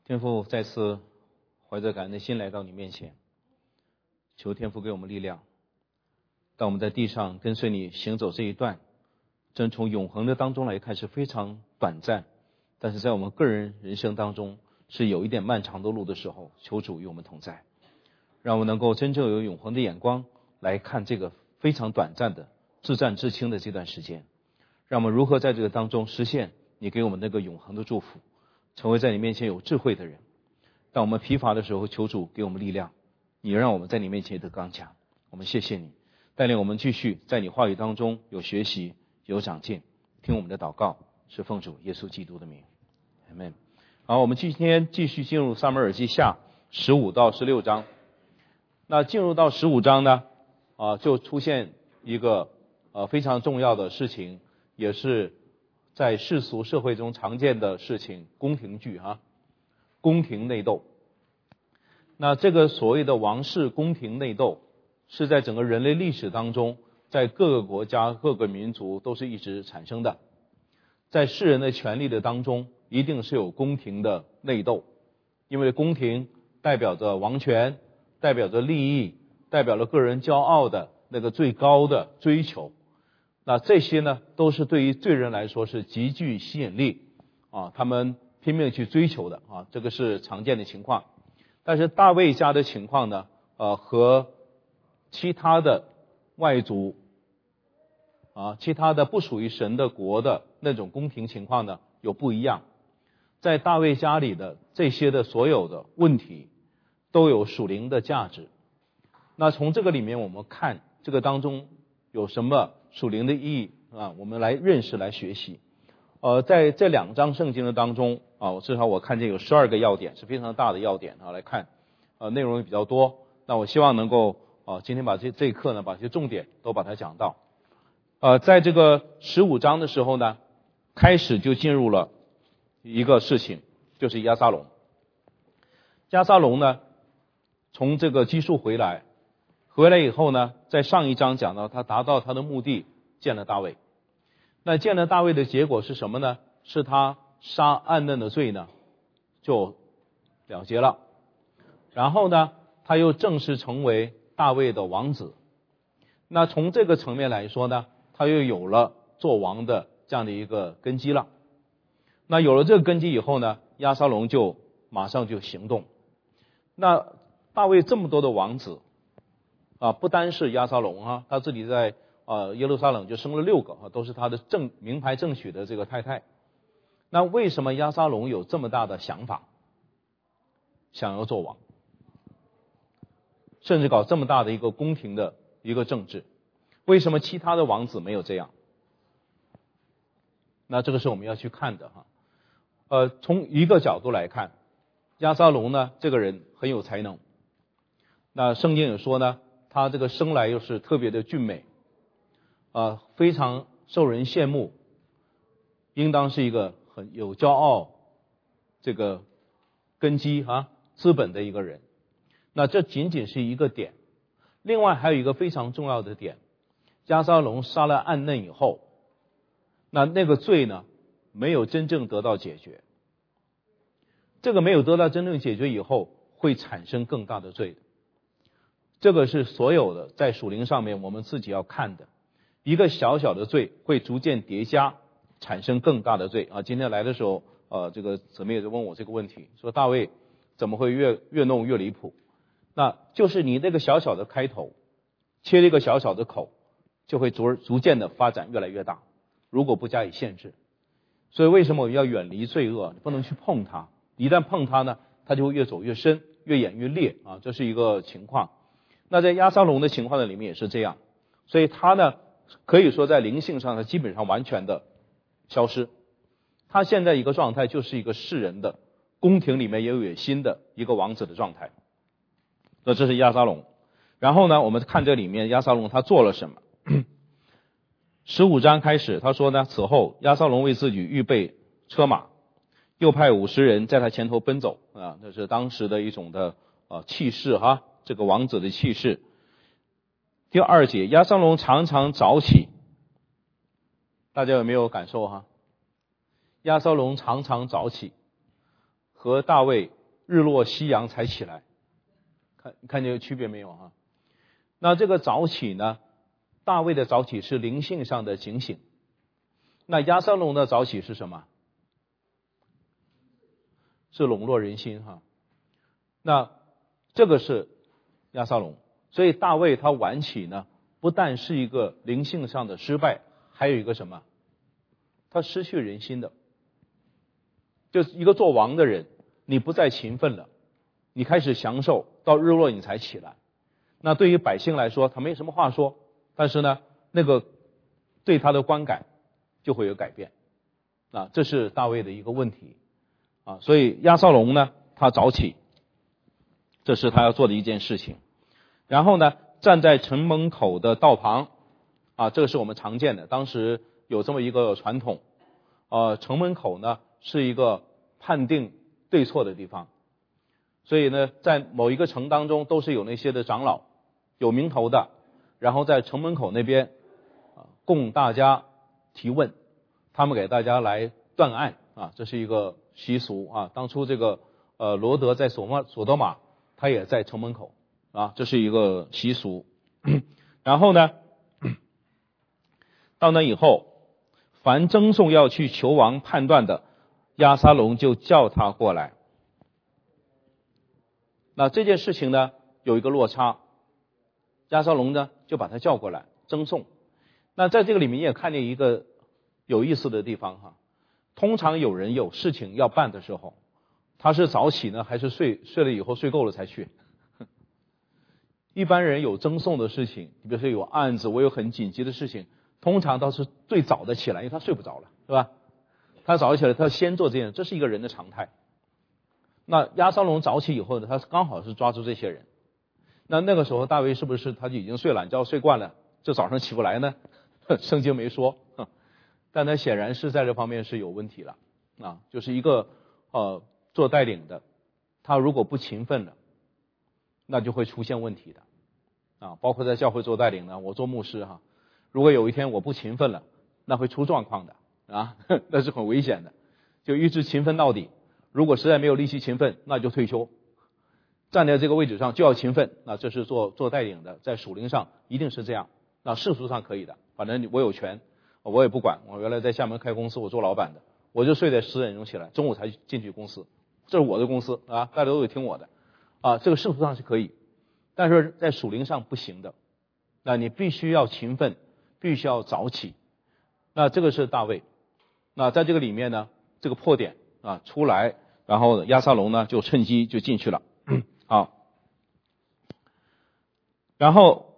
天父，再次怀着感恩的心来到你面前，求天父给我们力量。当我们在地上跟随你行走这一段，真从永恒的当中来看是非常短暂，但是在我们个人人生当中是有一点漫长的路的时候，求主与我们同在，让我们能够真正有永恒的眼光来看这个非常短暂的至暂至轻的这段时间，让我们如何在这个当中实现你给我们那个永恒的祝福，成为在你面前有智慧的人。当我们疲乏的时候，求主给我们力量，你让我们在你面前得刚强。我们谢谢你带领我们继续在你话语当中有学习有长进。听我们的祷告是奉主耶稣基督的名，阿们。好，我们今天继续进入撒母耳记下15到16章。那进入到15章呢，就出现一个非常重要的事情，也是在世俗社会中常见的事情，宫廷剧宫廷内斗。那这个所谓的王室宫廷内斗是在整个人类历史当中，在各个国家各个民族都是一直产生的。在世人的权利的当中一定是有宫廷的内斗，因为宫廷代表着王权，代表着利益，代表了个人骄傲的那个最高的追求。那这些呢都是对于罪人来说是极具吸引力他们拼命去追求的这个是常见的情况。但是大卫家的情况呢和其他的外族其他的不属于神的国的那种宫廷情况呢有不一样。在大卫家里的这些的所有的问题都有属灵的价值。那从这个里面我们看这个当中有什么属灵的意义我们来认识来学习。在这2章圣经的当中至少我看见有12个要点，是非常大的要点来看内容也比较多。那我希望能够今天把这一课呢把这些重点都把它讲到。在这个15章的时候呢，开始就进入了一个事情，就是押沙龙。押沙龙呢从这个基述回来以后呢，在上一章讲到他达到他的目的，见了大卫。那见了大卫的结果是什么呢？是他杀暗嫩的罪呢就了结了，然后呢他又正式成为大卫的王子。那从这个层面来说呢，他又有了做王的这样的一个根基了。那有了这个根基以后呢，押沙龙就马上就行动。那大卫这么多的王子不单是押沙龙他自己在耶路撒冷就生了6个都是他的名牌正娶的这个太太。那为什么押沙龙有这么大的想法，想要做王，甚至搞这么大的一个宫廷的一个政治？为什么其他的王子没有这样？那这个是我们要去看的从一个角度来看，押沙龙呢这个人很有才能。那圣经也说呢，他这个生来又是特别的俊美非常受人羡慕，应当是一个很有骄傲这个根基资本的一个人。那这仅仅是一个点，另外还有一个非常重要的点，押沙龙杀了暗嫩以后，那个罪呢没有真正得到解决。这个没有得到真正解决以后，会产生更大的罪的。这个是所有的在属灵上面我们自己要看的。一个小小的罪会逐渐叠加，产生更大的罪今天来的时候这个姊妹也就问我这个问题，说大卫怎么会越弄越离谱？那就是你那个小小的开头，切了一个小小的口，就会逐渐的发展越来越大，如果不加以限制。所以为什么我们要远离罪恶，不能去碰它，一旦碰它呢，它就会越走越深，越演越烈这是一个情况。那在押沙龙的情况的里面也是这样，所以他呢可以说在灵性上他基本上完全的消失。他现在一个状态就是一个世人的宫廷里面也有野心的一个王子的状态。那这是押沙龙。然后呢我们看这里面押沙龙他做了什么。15章开始他说呢，此后押沙龙为自己预备车马，又派50人在他前头奔走这是当时的一种的气势这个王子的气势。第2节，押沙龙常常早起，大家有没有感受押沙龙常常早起，和大卫日落夕阳才起来，看见有区别没有哈？那这个早起呢，大卫的早起是灵性上的警醒，那押沙龙的早起是什么？是笼络人心哈。那这个是押沙龙，所以大卫他晚起呢，不但是一个灵性上的失败，还有一个什么？他失去人心的，就是一个做王的人，你不再勤奋了，你开始享受，到日落你才起来。那对于百姓来说，他没什么话说，但是呢，那个对他的观感就会有改变啊，这是大卫的一个问题啊。所以押沙龙呢，他早起，这是他要做的一件事情。然后呢，站在城门口的道旁啊，这个是我们常见的，当时有这么一个传统。城门口呢是一个判定对错的地方，所以呢，在某一个城当中都是有那些的长老，有名头的，然后在城门口那边供大家提问，他们给大家来断案啊，这是一个习俗啊。当初这个罗德在索多玛，他也在城门口啊，这是一个习俗。然后呢，到那以后，凡争讼要去求王判断的，押沙龙就叫他过来。那这件事情呢，有一个落差，押沙龙呢就把他叫过来争讼。那在这个里面也看见一个有意思的地方哈。通常有人有事情要办的时候，他是早起呢，还是睡了以后睡够了才去？一般人有争讼的事情，比如说有案子，我有很紧急的事情，通常都是最早的起来，因为他睡不着了，是吧？他早起来，他要先做这件事，这是一个人的常态。那押沙龙早起以后呢，他刚好是抓住这些人。那个时候大卫是不是他就已经睡懒觉睡惯了，就早上起不来呢？圣经没说，但他显然是在这方面是有问题了啊，就是一个做带领的，他如果不勤奋了，那就会出现问题的啊。包括在教会做带领呢，我做牧师哈，如果有一天我不勤奋了，那会出状况的啊，那是很危险的。就一直勤奋到底，如果实在没有力气勤奋，那就退休。站在这个位置上就要勤奋，那这是做带领的，在属灵上一定是这样。那世俗上可以的，反正我有权，我也不管。我原来在厦门开公司，我做老板的，我就睡在10点钟起来，中午才进去公司，这是我的公司啊，大家都得听我的啊。这个世俗上是可以，但是在属灵上不行的。那你必须要勤奋，必须要早起。那这个是大卫。那在这个里面呢，这个破点啊出来，然后押沙龙呢就趁机就进去了。好，然后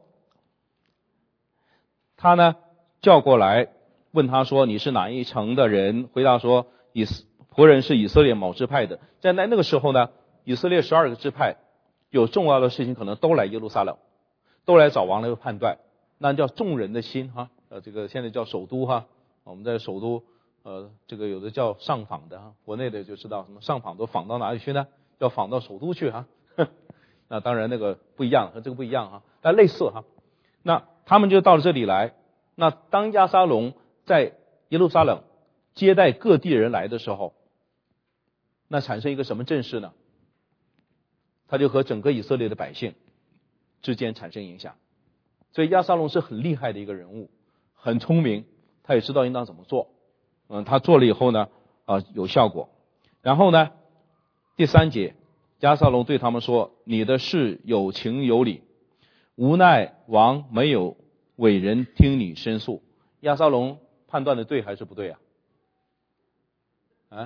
他呢叫过来问他说，你是哪一城的人？回答说仆人是以色列某支派的。在那个时候呢，以色列12个支派有重要的事情可能都来耶路撒冷，都来找王来判断，那叫众人的心哈。这个现在叫首都哈，我们在首都这个有的叫上访的哈，国内的就知道什么上访都访到哪里去呢？要访到首都去哈。那当然那个不一样，和这个不一样哈，但类似哈。那他们就到了这里来。那当押沙龙在耶路撒冷接待各地人来的时候，那产生一个什么阵势呢？他就和整个以色列的百姓之间产生影响。所以押沙龙是很厉害的一个人物，很聪明，他也知道应当怎么做。他做了以后呢，有效果。然后呢，第3节，押沙龙对他们说，你的事有情有理，无奈王没有委人听你申诉。押沙龙判断的对还是不对啊？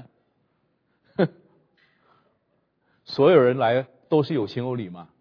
所有人来都是有情有理嘛？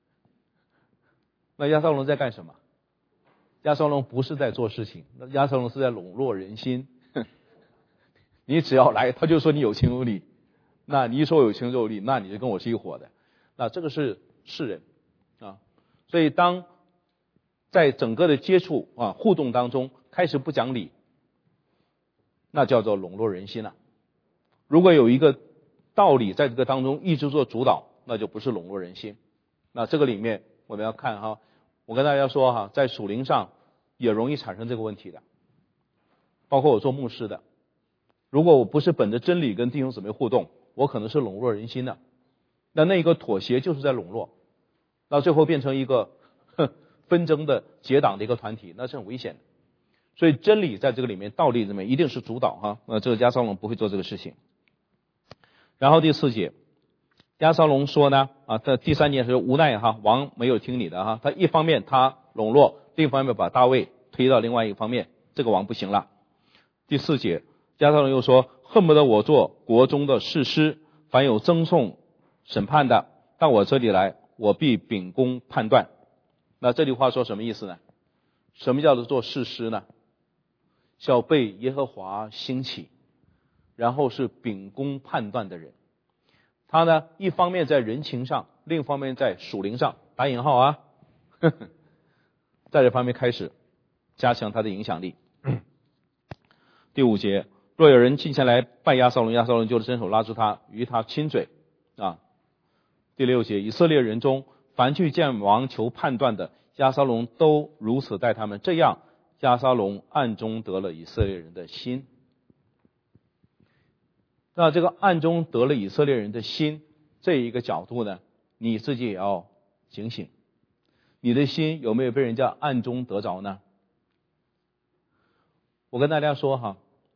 那押沙龙在干什么？押沙龙不是在做事情，那押沙龙是在笼络人心。你只要来，他就说你有情有理。那你一说有情有理，那你就跟我是一伙的。那这个是世人啊。所以当在整个的接触互动当中开始不讲理，那叫做笼络人心了。如果有一个道理在这个当中一直做主导，那就不是笼络人心。那这个里面我们要看哈，我跟大家说哈，在属灵上也容易产生这个问题的。包括我做牧师的，如果我不是本着真理跟弟兄姊妹互动，我可能是笼络人心的那一个妥协就是在笼络，到最后变成一个纷争的结党的一个团体，那是很危险的。所以真理在这个里面，道理里面一定是主导哈，这个押沙龙不会做这个事情。然后第4节，押沙龙说呢，这第3节是无奈哈，王没有听你的哈，他一方面他笼络，另一方面把大卫推到另外一个方面，这个王不行了。第4节，押沙龙又说，恨不得我做国中的士师，凡有争讼审判的，到我这里来，我必秉公判断。那这句话说什么意思呢？什么叫做士师呢？是要被耶和华兴起，然后是秉公判断的人。他呢，一方面在人情上，另一方面在属灵上，打引号啊，在这方面开始加强他的影响力。第5节，若有人进前来拜押沙龙，押沙龙就伸手拉住他，与他亲嘴啊。第6节，以色列人中凡去见王求判断的，押沙龙都如此待他们，这样押沙龙暗中得了以色列人的心。那这个暗中得了以色列人的心这一个角度呢，你自己也要警醒，你的心有没有被人家暗中得着呢？我跟大家说哈，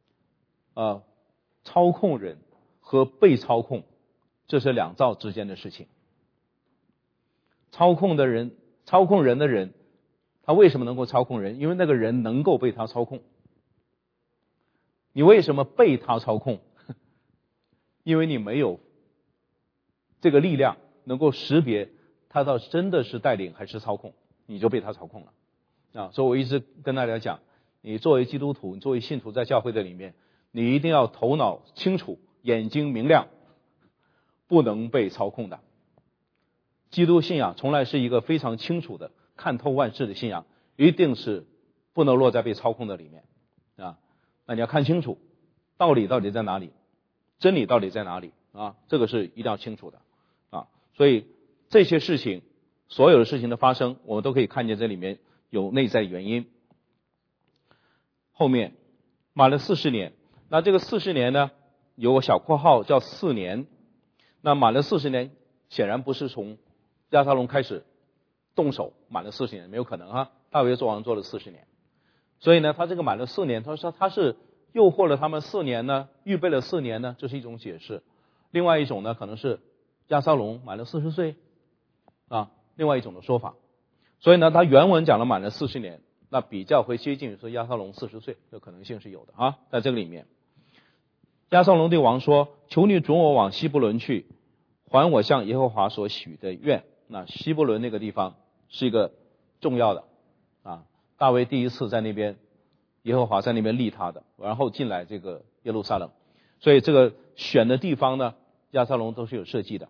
操控人和被操控，这是2造之间的事情。操控人的人，他为什么能够操控人？因为那个人能够被他操控。你为什么被他操控？因为你没有这个力量能够识别他到真的是带领还是操控，你就被他操控了。所以我一直跟大家讲，你作为基督徒，你作为信徒，在教会的里面，你一定要头脑清楚，眼睛明亮，不能被操控的。基督信仰从来是一个非常清楚的看透万事的信仰，一定是不能落在被操控的里面啊。那你要看清楚道理到底在哪里，真理到底在哪里啊？这个是一定要清楚的啊。所以这些事情，所有的事情的发生，我们都可以看见这里面有内在原因。后面满了40年，那这个40年呢，有个小括号叫4年。那满了40年，显然不是从押沙龙开始动手满了40年，没有可能哈。大卫做王做了40年，所以呢，他这个满了4年，他说他是诱惑了他们4年呢，预备了4年呢，这是一种解释。另外一种呢，可能是押沙龙满了40岁啊，另外一种的说法。所以呢，他原文讲了满了40年，那比较会接近于说押沙龙40岁，这可能性是有的啊，在这个里面。押沙龙对王说：“求你准我往希伯伦去，还我向耶和华所许的愿。”那希伯伦那个地方是一个重要的啊，大卫第一次在那边，耶和华在那边立他的，然后进来这个耶路撒冷，所以这个选的地方呢，押沙龙都是有设计的。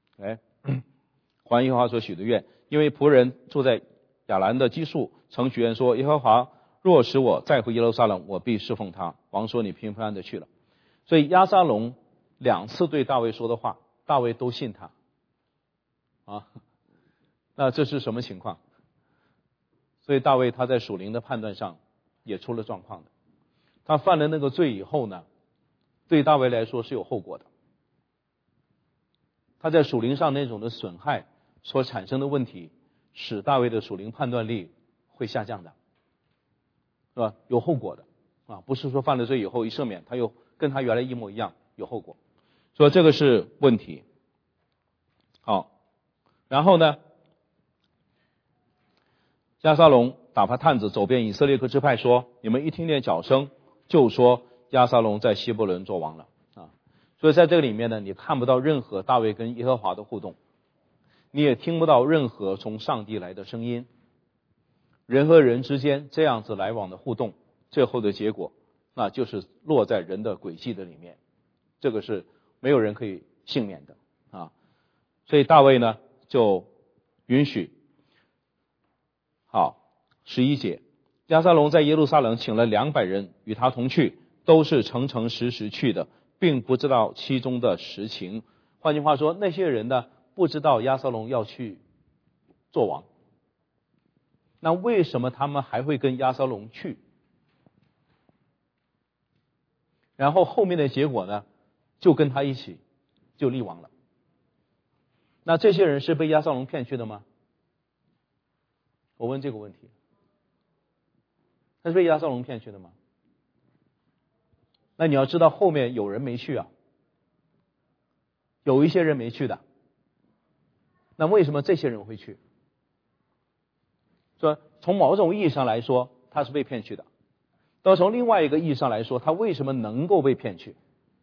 还耶和华所许的愿，因为仆人住在亚兰的基述，曾许愿说：“耶和华若使我再回耶路撒冷，我必侍奉他。”王说：“你平平安的去了。”所以押沙龙2次对大卫说的话，大卫都信他啊。那这是什么情况？所以大卫他在属灵的判断上也出了状况的。他犯了那个罪以后呢，对大卫来说是有后果的。他在属灵上那种的损害所产生的问题，使大卫的属灵判断力会下降的，是吧？有后果的啊，不是说犯了罪以后一赦免，他又跟他原来一模一样，有后果。所以这个是问题。好，然后呢，押沙龙打发探子走遍以色列各支派，说：“你们一听见脚声，就说押沙龙在希伯伦做王了啊。”所以在这个里面呢，你看不到任何大卫跟耶和华的互动，你也听不到任何从上帝来的声音。人和人之间这样子来往的互动，最后的结果，那就是落在人的诡计的里面，这个是没有人可以幸免的啊。所以大卫呢就允许。好，11节，押沙龙在耶路撒冷请了200人与他同去，都是诚诚实实去的，并不知道其中的实情。换句话说，那些人呢不知道押沙龙要去做王，那为什么他们还会跟押沙龙去？然后后面的结果呢，就跟他一起就立王了那这些人是被押沙龙骗去的吗？我问这个问题，他是被押沙龙骗去的吗？那你要知道后面有人没去啊，有一些人没去的。那为什么这些人会去？说从某种意义上来说，他是被骗去的。但从另外一个意义上来说，他为什么能够被骗去？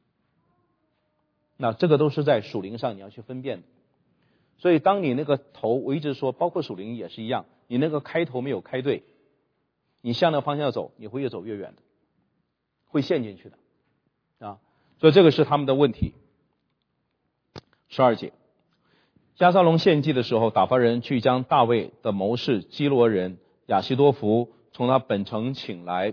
那这个都是在属灵上你要去分辨的。所以当你那个头，我一直说，包括属灵也是一样，你那个开头没有开对，你向那个方向走，你会越走越远的，会陷进去的啊。所以这个是他们的问题。12节，押沙龙献祭的时候，打发人去将大卫的谋士基罗人亚希多弗从他本城请来，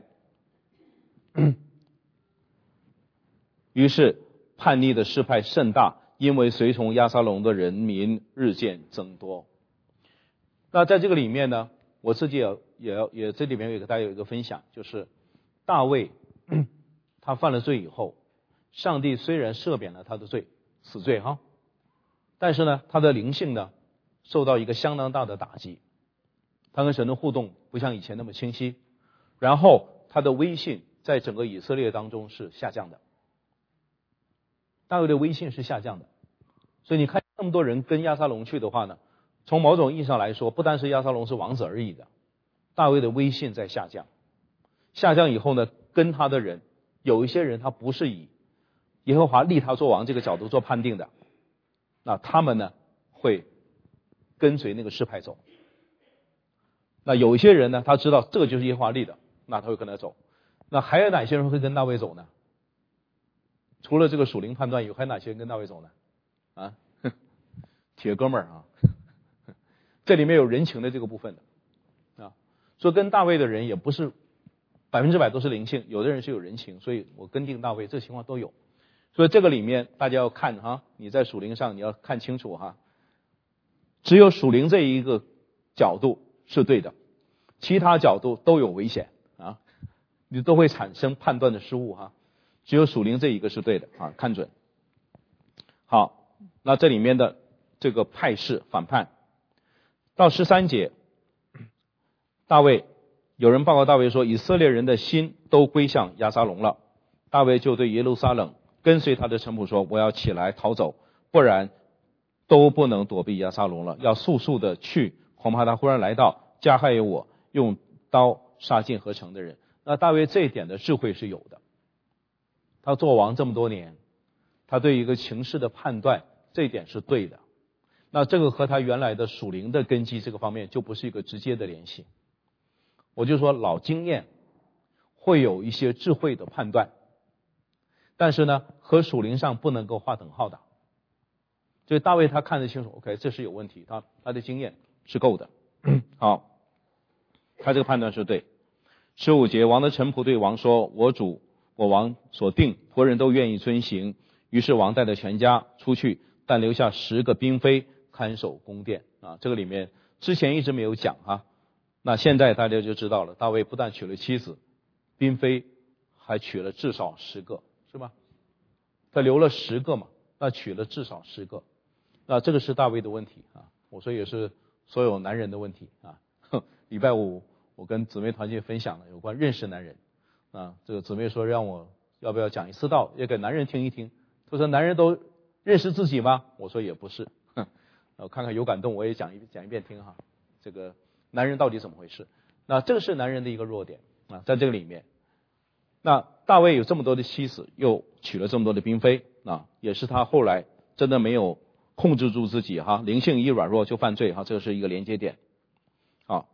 于是叛逆的势派甚大，因为随从押沙龙的人民日渐增多。那在这个里面呢，我自己也这里面大家有一个分享，就是大卫他犯了罪以后，上帝虽然赦免了他的罪，死罪哈，但是呢，他的灵性呢受到一个相当大的打击，他跟神的互动不像以前那么清晰，然后他的威信在整个以色列当中是下降的，大卫的威信是下降的。所以你看那么多人跟押沙龙去的话呢，从某种意义上来说，不单是押沙龙是王子而已的，大卫的威信在下降。下降以后呢，跟他的人有一些人他不是以耶和华立他做王这个角度做判定的，那他们呢会跟随那个势派走。那有一些人呢，他知道这个就是耶和华立的，那他会跟他走。那还有哪些人会跟大卫走呢？除了这个属灵判断以外，还有哪些人跟大卫走呢？啊，铁哥们儿啊，这里面有人情的这个部分的啊。所以跟大卫的人也不是100%都是灵性，有的人是有人情，所以我跟定大卫，这个情况都有。所以这个里面大家要看哈，你在属灵上你要看清楚哈，只有属灵这一个角度是对的，其他角度都有危险啊，你都会产生判断的失误哈。只有属灵这一个是对的啊，看准。好。那这里面的这个派系反叛到13节，大卫有人报告大卫说，以色列人的心都归向押沙龙了。大卫就对耶路撒冷跟随他的臣仆说，我要起来逃走，不然都不能躲避押沙龙了，要速速的去，恐怕他忽然来到，加害我，用刀杀尽合城的人。那大卫这一点的智慧是有的，他做王这么多年，他对一个情势的判断这一点是对的。那这个和他原来的属灵的根基这个方面就不是一个直接的联系。我就说老经验会有一些智慧的判断，但是呢和属灵上不能够划等号的。所以大卫他看得清楚 OK 这是有问题，他的经验是够的。好，他这个判断是对。15节，王的臣仆对王说，我主我王所定，仆人都愿意遵行。于是王带着全家出去，但留下10个嫔妃看守宫殿啊。这个里面之前一直没有讲啊，那现在大家就知道了。大卫不但娶了妻子，嫔妃还娶了至少10个，是吧？他留了10个嘛，那娶了至少10个。那这个是大卫的问题啊，我说也是所有男人的问题啊。礼拜五我跟姊妹团契分享了有关认识男人啊，这个姊妹说让我要不要讲一次道，也给男人听一听。他说男人都认识自己吗？我说也不是。我看看有感动我也讲一遍听哈。这个男人到底怎么回事？那这个是男人的一个弱点啊，在这个里面。那大卫有这么多的妻子，又娶了这么多的嫔妃啊，也是他后来真的没有控制住自己哈，灵性一软弱就犯罪哈，这是一个连接点。好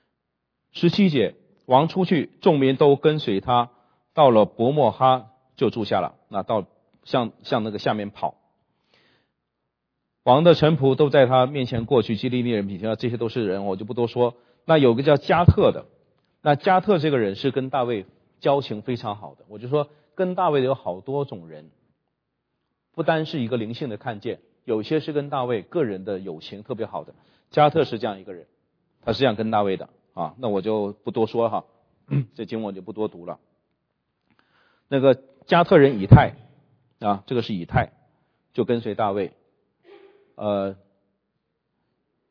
，17节，王出去，众民都跟随他，到了伯莫哈就住下了。那到向那个下面跑，王的臣仆都在他面前过去，基利利人、比提，这些都是人，我就不多说。那有个叫加特的，那加特这个人是跟大卫交情非常好的。我就说跟大卫有好多种人，不单是一个灵性的看见，有些是跟大卫个人的友情特别好的。加特是这样一个人，他是这样跟大卫的啊，那我就不多说哈，这经文我就不多读了。那个加特人以太啊，这个是以太，就跟随大卫。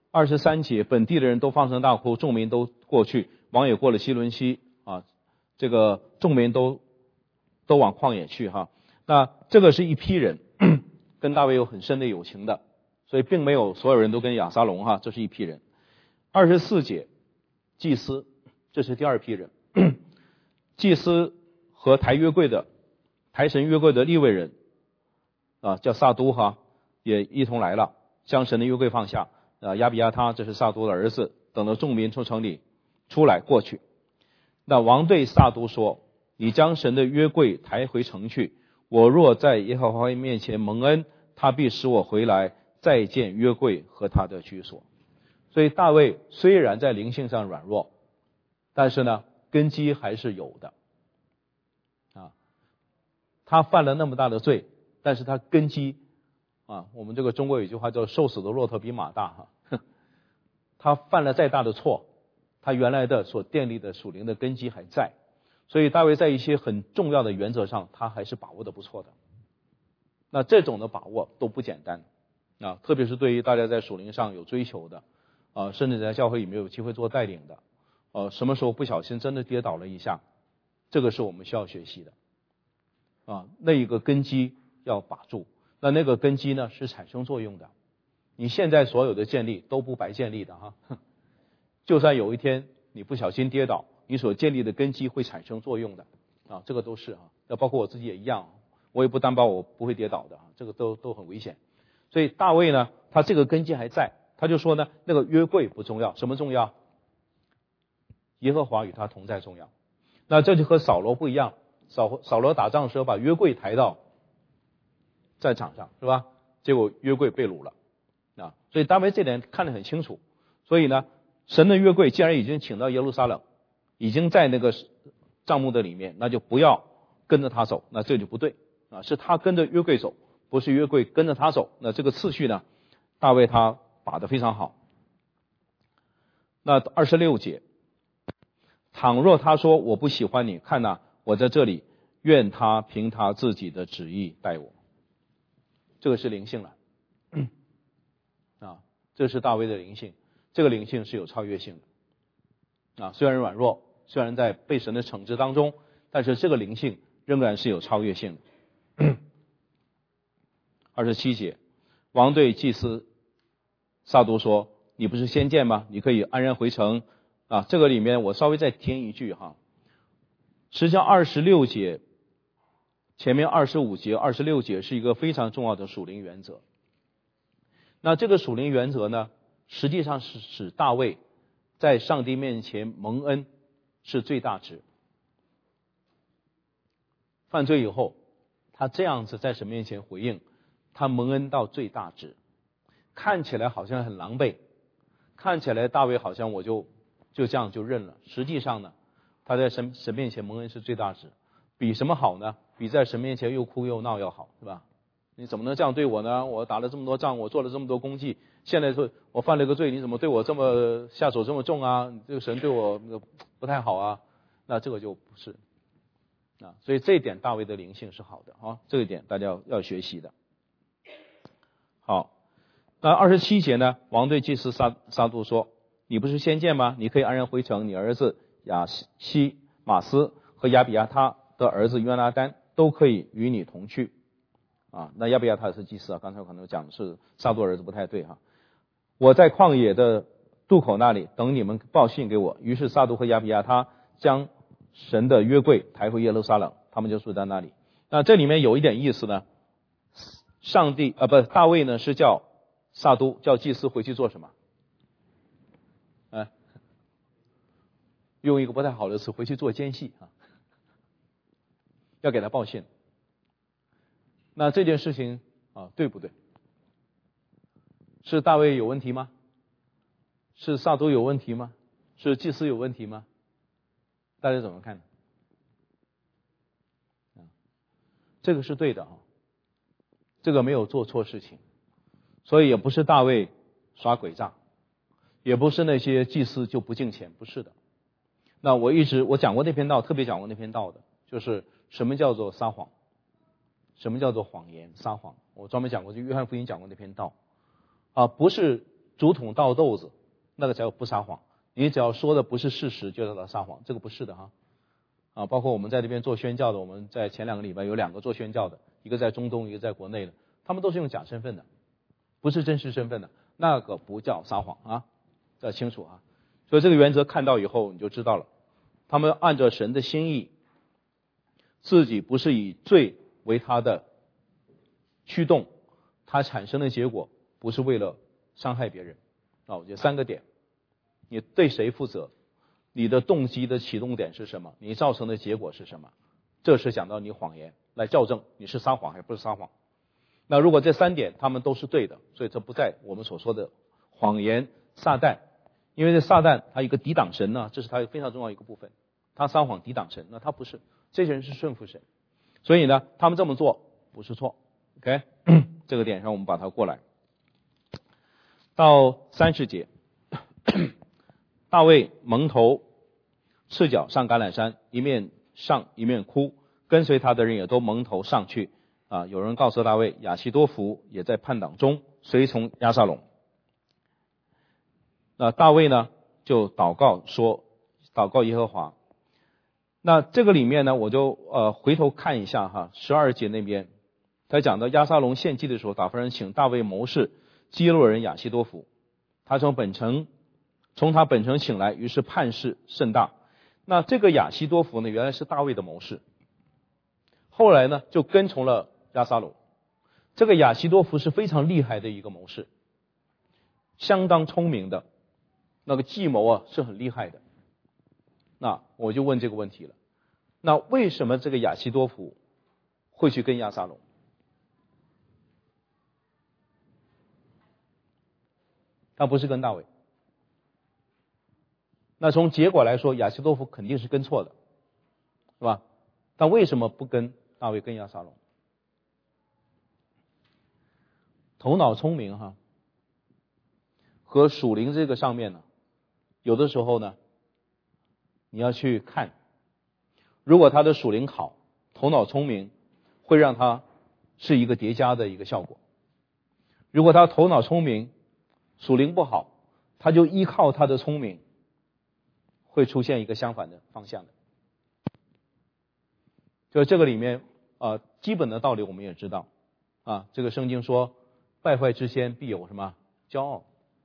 23节，本地的人都放声大哭，众民都过去，王也过了希伦溪啊，这个众民都往旷野去哈。那这个是一批人跟大卫有很深的友情的，所以并没有所有人都跟亚撒龙哈，这是一批人。24节，祭司，这是第二批人，祭司和抬神约柜的利未人啊，叫撒都哈，也一同来了，将神的约柜放下。亚比亚他，这是撒都的儿子，等到众民从城里出来过去。那王对撒都说：你将神的约柜抬回城去，我若在耶和华面前蒙恩，他必使我回来，再见约柜和他的居所。所以大卫虽然在灵性上软弱，但是呢根基还是有的啊。他犯了那么大的罪，但是他根基啊，我们这个中国有一句话叫瘦死的骆驼比马大哈。他犯了再大的错，他原来的所建立的属灵的根基还在，所以大卫在一些很重要的原则上，他还是把握的不错的。那这种的把握都不简单啊，特别是对于大家在属灵上有追求的啊，甚至在教会里面有机会做带领的，什么时候不小心真的跌倒了一下，这个是我们需要学习的啊，那一个根基要把住。那个根基呢是产生作用的，你现在所有的建立都不白建立的哈，就算有一天你不小心跌倒，你所建立的根基会产生作用的啊，这个都是啊，要包括我自己也一样，我也不担保我不会跌倒的，这个都很危险。所以大卫呢，他这个根基还在，他就说呢，那个约柜不重要，什么重要？耶和华与他同在重要。那这就和扫罗不一样，扫罗打仗的时候把约柜抬到战场上是吧？结果约柜被掳了啊，所以大卫这点看得很清楚。所以呢，神的约柜既然已经请到耶路撒冷，已经在那个帐幕的里面，那就不要跟着他走，那这就不对啊，是他跟着约柜走，不是约柜跟着他走。那这个次序呢，大卫他把得非常好。那26节，倘若他说我不喜欢你，看哪，我在这里，愿他凭他自己的旨意待我。这个是灵性了啊，这是大卫的灵性，这个灵性是有超越性的啊，虽然软弱，虽然在被神的惩治当中，但是这个灵性仍然是有超越性的。27节，王对祭司撒都说：你不是先见吗？你可以安然回城啊。这个里面我稍微再添一句哈，实际上26节前面25节、26节是一个非常重要的属灵原则。那这个属灵原则呢，实际上是使大卫在上帝面前蒙恩是最大值。犯罪以后，他这样子在神面前回应，他蒙恩到最大值。看起来好像很狼狈，看起来大卫好像我就这样就认了。实际上呢，他在神面前蒙恩是最大值。比什么好呢？比在神面前又哭又闹要好，是吧？你怎么能这样对我呢？我打了这么多仗，我做了这么多功绩，现在说我犯了个罪，你怎么对我这么下手这么重啊？这个神对我不太好啊，那这个就不是啊。所以这一点大卫的灵性是好的啊，这一点大家要学习的。好，那27节呢，王对祭司撒都说：你不是先见吗？你可以安然回城，你儿子亚西马斯和亚比亚他的儿子约拿单都可以与你同去啊。那亚比亚他是祭司啊，刚才我可能讲的是撒都儿子不太对哈。我在旷野的渡口那里等你们报信给我。于是撒都和亚比亚他将神的约柜抬回耶路撒冷，他们就住在那里。那这里面有一点意思呢，大卫呢是叫撒都叫祭司回去做什么？用一个不太好的词，回去做奸细啊，要给他报信。那这件事情啊，对不对？是大卫有问题吗？是撒都有问题吗？是祭司有问题吗？大家怎么看？这个是对的啊，这个没有做错事情，所以也不是大卫耍诡诈，也不是那些祭司就不敬虔，不是的。那我讲过那篇道，特别讲过那篇道的，就是什么叫做撒谎，什么叫做谎言撒谎。我专门讲过，就约翰福音讲过那篇道啊，不是竹筒倒豆子，那个叫不撒谎。你只要说的不是事实，就叫做撒谎，这个不是的哈。包括我们在这边做宣教的，我们在前2个礼拜有2个做宣教的，一个在中东，一个在国内的，他们都是用假身份的，不是真实身份的，那个不叫撒谎啊，要清楚啊。所以这个原则看到以后你就知道了，他们按照神的心意，自己不是以罪为他的驱动，他产生的结果不是为了伤害别人我觉得3个点，你对谁负责，你的动机的启动点是什么，你造成的结果是什么，这是讲到你谎言来校正你是撒谎还不是撒谎。那如果这3点他们都是对的，所以这不在我们所说的谎言撒旦，因为这撒旦他一个抵挡神呢，这是他非常重要一个部分，他撒谎抵挡神，那他不是，这些人是顺服神，所以呢他们这么做不是错 OK 这个点上我们把它过来到30节大卫蒙头赤脚上橄榄山，一面上一面哭，跟随他的人也都蒙头上去有人告诉大卫，亚希多弗也在叛党中随从押沙龙。那大卫呢就祷告耶和华。那这个里面呢我就回头看一下12节那边他讲到押沙龙献祭的时候，打发人请大卫谋士基洛人亚希多弗，他从他本城请来，于是叛事甚大。那这个亚希多弗呢原来是大卫的谋士，后来呢就跟从了押沙龙。这个亚希多弗是非常厉害的一个谋士，相当聪明的，那个计谋是很厉害的。那我就问这个问题了，那为什么这个亚希多弗会去跟押沙龙？他不是跟大卫。那从结果来说，亚希多弗肯定是跟错的，是吧？但为什么不跟大卫跟押沙龙？头脑聪明和属灵这个上面呢，有的时候呢你要去看，如果他的属灵好，头脑聪明，会让他是一个叠加的一个效果。如果他头脑聪明，属灵不好，他就依靠他的聪明，会出现一个相反的方向的。就这个里面基本的道理我们也知道这个圣经说败坏之先必有什么骄傲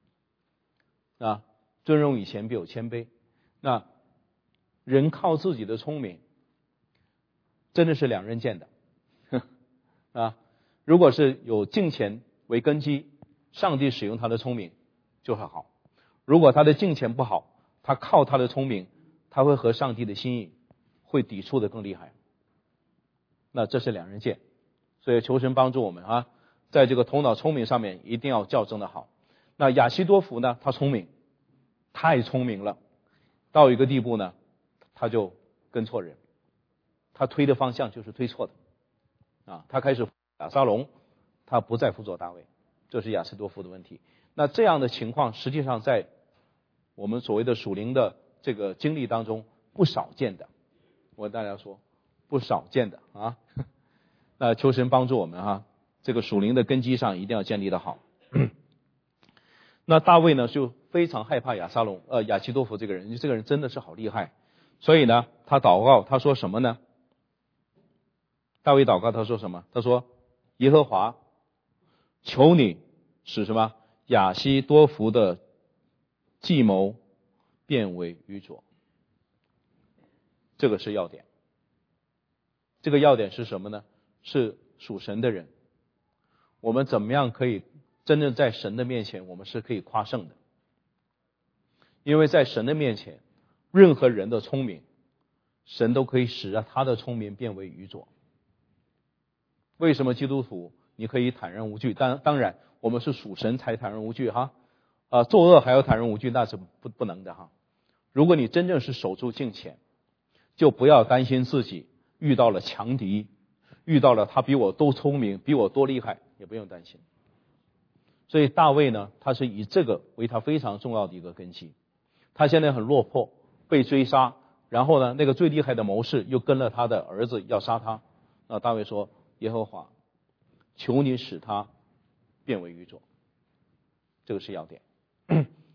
尊荣以前必有谦卑。那人靠自己的聪明真的是两刃剑的如果是有敬虔为根基，上帝使用他的聪明就很好。如果他的敬虔不好，他靠他的聪明，他会和上帝的心意会抵触的更厉害。那这是两刃剑，所以求神帮助我们在这个头脑聪明上面一定要校正的好。那亚希多弗呢，他聪明，太聪明了，到一个地步呢他就跟错人，他推的方向就是推错的他开始亚沙龙，他不再辅佐大卫，这是亚希多弗的问题。那这样的情况实际上在我们所谓的属灵的这个经历当中不少见的，我跟大家说不少见的那求神帮助我们这个属灵的根基上一定要建立的好那大卫呢就非常害怕亚希多弗这个人，这个人真的是好厉害，所以呢他祷告，他说什么呢？大卫祷告他说什么？他说耶和华求你使什么亚希多弗的计谋变为愚拙。这个是要点。这个要点是什么呢？是属神的人，我们怎么样可以真正在神的面前我们是可以夸胜的。因为在神的面前，任何人的聪明，神都可以使他的聪明变为愚拙。为什么基督徒你可以坦然无惧？当然我们是属神才坦然无惧作恶还要坦然无惧，那是不能的如果你真正是守住敬虔，就不要担心自己遇到了强敌，遇到了他比我都聪明，比我多厉害，也不用担心。所以大卫呢，他是以这个为他非常重要的一个根基。他现在很落魄，被追杀，然后呢那个最厉害的谋士又跟了他的儿子要杀他。那大卫说耶和华求你使他变为愚拙，这个是要点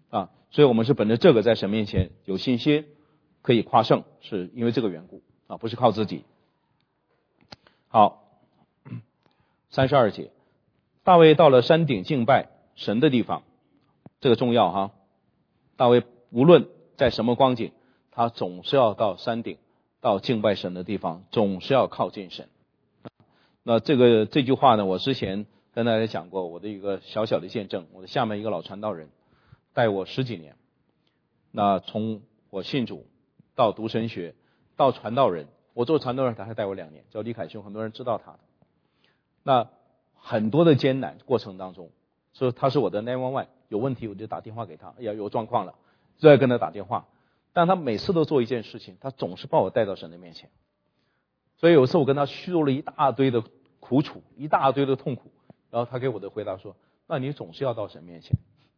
啊，所以我们是本着这个在神面前有信心可以夸胜，是因为这个缘故啊，不是靠自己。好，32节，大卫到了山顶敬拜神的地方，这个重要哈。大卫无论在什么光景，他总是要到山顶，到敬拜神的地方，总是要靠近神。那这句话呢，我之前跟大家讲过，我的一个小小的见证。我的下面一个老传道人带我10几年，那从我信主到读神学到传道人，我做传道人他还带我2年，叫李凯兄，很多人知道他的。那很多的艰难过程当中，所以他是我的911，有问题我就打电话给他，哎呀有状况了就要跟他打电话。但他每次都做一件事情，他总是把我带到神的面前。所以有一次我跟他叙述了一大堆的苦楚，一大堆的痛苦，然后他给我的回答说，那你总是要到神面前。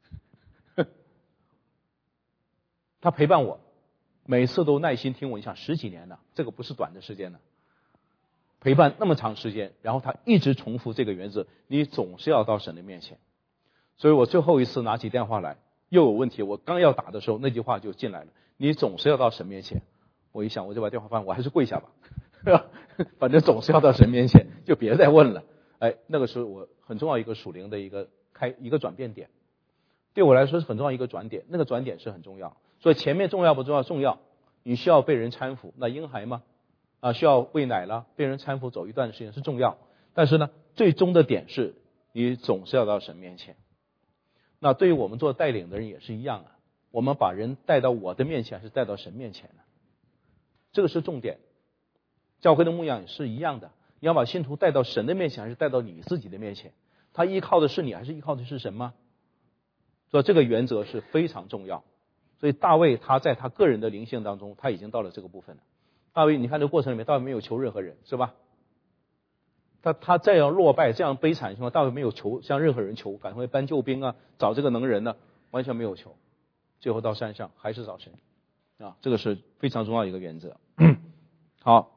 他陪伴我，每次都耐心听我，你想10几年了，这个不是短的时间了，陪伴那么长时间，然后他一直重复这个原则，你总是要到神的面前。所以我最后一次拿起电话来，又有问题，我刚要打的时候，那句话就进来了，你总是要到神面前。我一想，我就把电话放，我还是跪下吧，反正总是要到神面前，就别再问了。哎，那个时候我很重要一个属灵的一个转变点，对我来说是很重要一个转点，那个转点是很重要。所以前面重要不重要？重要。你需要被人搀扶，那婴孩吗？需要喂奶了，被人搀扶走一段时间是重要。但是呢，最终的点是你总是要到神面前。那对于我们做带领的人也是一样啊，我们把人带到我的面前还是带到神面前呢？这个是重点。教会的牧养也是一样的，你要把信徒带到神的面前还是带到你自己的面前？他依靠的是你还是依靠的是神吗？所以这个原则是非常重要。所以大卫他在他个人的灵性当中，他已经到了这个部分了。大卫你看这个过程里面，大卫没有求任何人，是吧？他这样落败这样悲惨的情况，大卫没有求向任何人求，赶快搬救兵啊，找这个能人呢，完全没有求。最后到山上还是找神啊，这个是非常重要一个原则。好，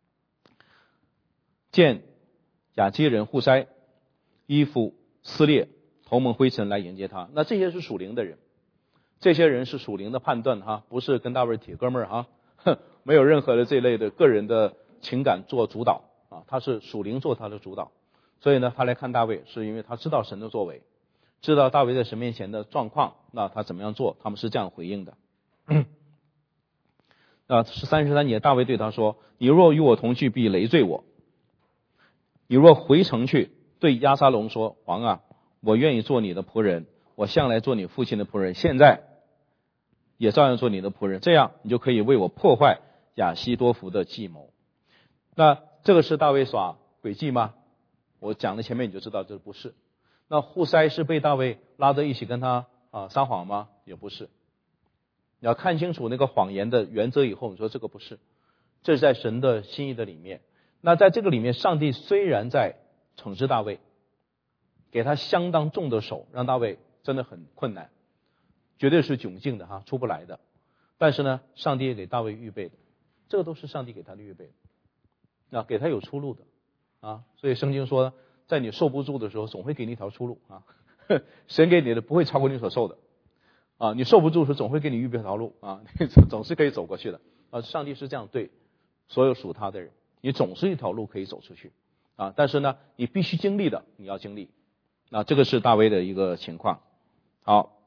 见亚基人户筛衣服撕裂，头蒙灰尘来迎接他。那这些是属灵的人，这些人是属灵的判断哈，不是跟大卫铁哥们儿哈，没有任何的这类的个人的情感做主导啊，他是属灵做他的主导。所以呢，他来看大卫是因为他知道神的作为，知道大卫在神面前的状况，那他怎么样做，他们是这样回应的。33节，大卫对他说，你若与我同去，必累赘我。你若回城去，对押沙龙说，王啊，我愿意做你的仆人，我向来做你父亲的仆人，现在也照样做你的仆人，这样你就可以为我破坏亚希多弗的计谋。那这个是大卫耍诡计吗？我讲的前面你就知道这不是。那户筛是被大卫拉着一起跟他撒谎吗？也不是。你要看清楚那个谎言的原则以后，你说这个不是，这是在神的心意的里面。那在这个里面，上帝虽然在惩治大卫，给他相当重的手，让大卫真的很困难，绝对是窘境的出不来的。但是呢，上帝也给大卫预备的，这个都是上帝给他的预备的，给他有出路的所以圣经说，在你受不住的时候，总会给你一条出路神给你的不会超过你所受的你受不住的时候，总会给你预备一条路你总是可以走过去的上帝是这样对所有属他的人，你总是一条路可以走出去但是呢，你必须经历的，你要经历。这个是大卫的一个情况。好，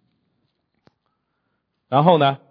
然后呢，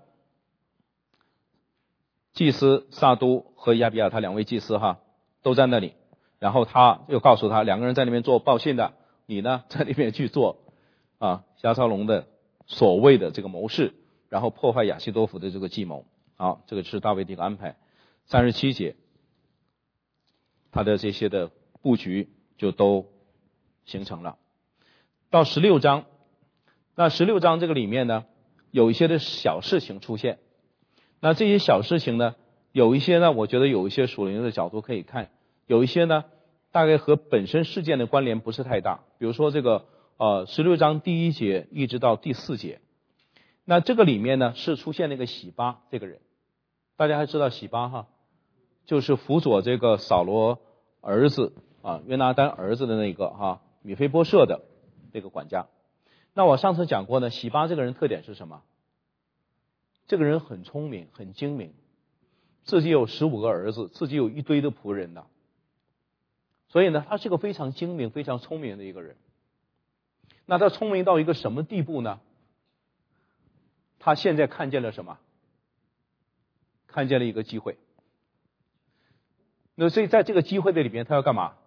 祭司撒都和亚比亚他2位祭司都在那里，然后他又告诉他，2个人在那边做报信的，你呢在那边去做押沙龙的所谓的这个谋士，然后破坏亚希多弗的这个计谋。好，这个是大卫的一个安排。37节，他的这些的布局就都形成了。到16章，那16章这个里面呢，有一些的小事情出现。那这些小事情呢，有一些呢，我觉得有一些属灵的角度可以看，有一些呢，大概和本身事件的关联不是太大。比如说这个16章第1节一直到第4节，那这个里面呢是出现那个洗巴这个人，大家还知道洗巴就是辅佐这个扫罗儿子约拿单儿子的那个米非波设的那个管家。 那我上次讲过呢，洗巴这个人特点是什么？这个人很聪明，很精明，自己有15个儿子，自己有一堆的仆人的。所以呢，他是个非常精明、非常聪明的一个人。那他聪明到一个什么地步呢？他现在看见了什么？看见了一个机会。那所以在这个机会的里边，他要干嘛？